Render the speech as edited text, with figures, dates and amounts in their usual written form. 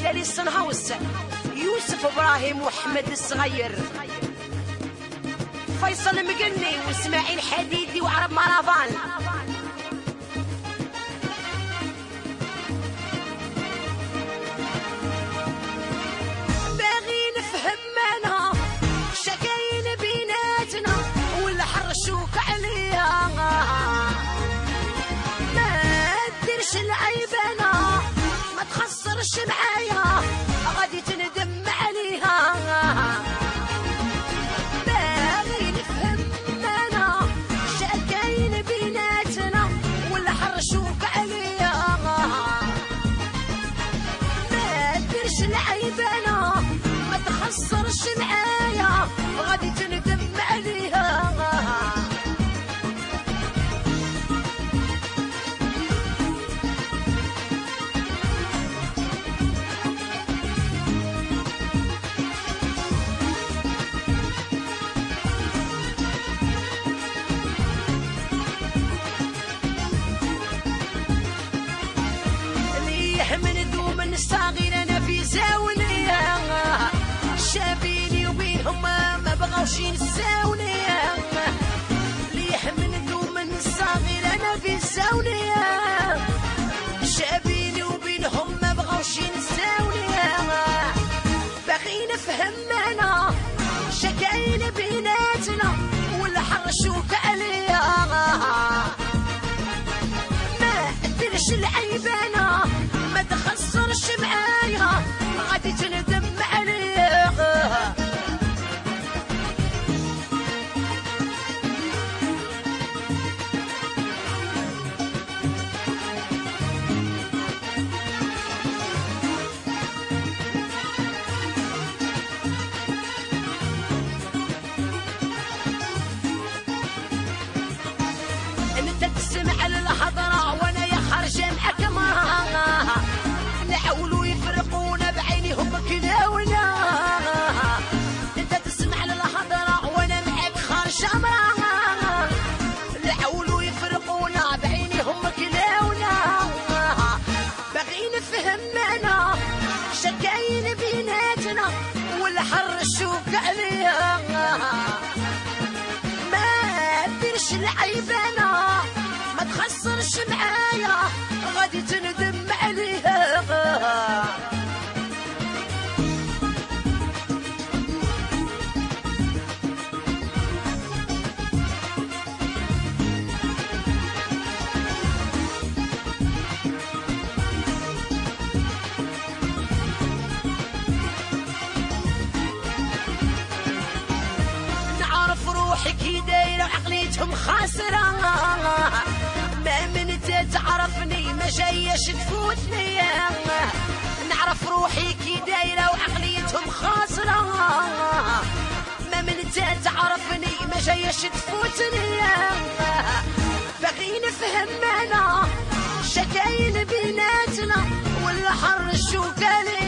لالي الصنهاوس، يوسف ابراهيم واحمد الصغير، فيصل مقني واسماعيل حديدي وعرب مرافان. باغي نفهم انا شكاين بيناتنا ولا حرشوك عليها، ما تديرش العيب انا ما تخسرش معايا غادي تندم عليها. باغي نفهم انا شكاين بيناتنا ولا حرشوك عليها، ما تديرش العيب انا ما تخسرش معايا غادي تندم عليها. من دوم الصغير انا في زاونية، شابيني وبينهم ما بغاوش ينساوني. ليح من دوم الصغير انا في زاونية، شابيني وبينهم ما بغاوش ينساوني. باغي نفهم انا شكاين بيناتنا ولا حرشوك عليها، ما اديرش العيب انا ما تخسرش معايا غادي تندم عليها. انت تسمع للحضرة وانا يا خارجة معاك معاها، نحاولوا يفرقونا بعينيهم كلاونا. انت تسمع للحضرة وانا معاك خارجة معاها، نحاولوا يفرقونا بعينيهم كلاونا. باغي نفهم انا شكاين بيناتنا ولا حرشوك عليها، ما ديرش العيب انا ما تخسرش معايا غادي تندم عليها. نعرف روحي كي دايره وعقليتهم خاسره، ما من انت تعرفني ما جايش تفوتني. نعرف روحي كي دايره وعقليتهم خاسره، ما من انت تعرفني ما جايش تفوتني. باغي نفهم انا شكاين بيناتنا ولا حرشوك عليها.